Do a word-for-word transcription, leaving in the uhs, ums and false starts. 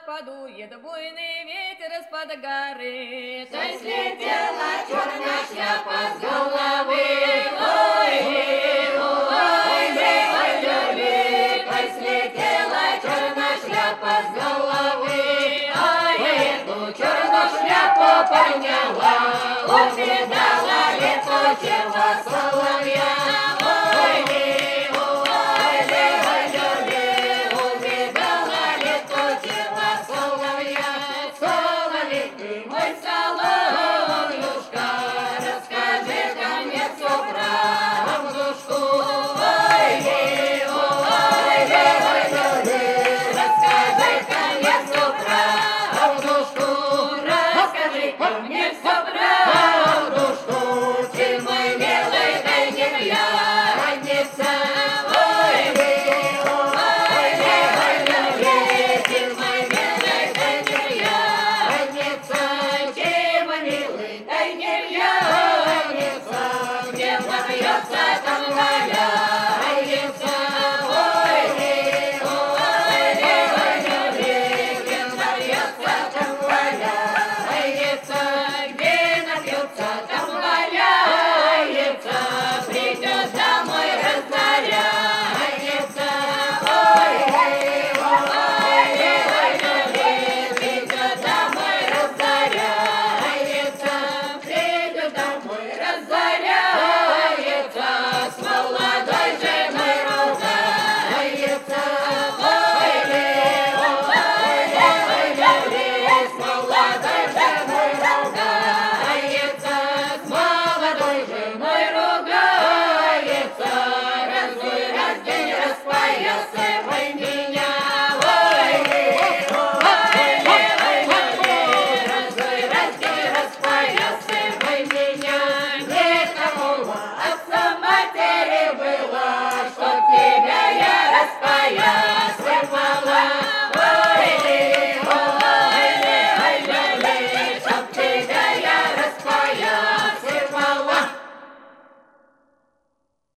подует буйный ветер из-под горы. То слетела черная шляпа с головы, ой, ой, ой, ой, то слетела черная шляпа с головы, ой, эту черную шляпу подняла.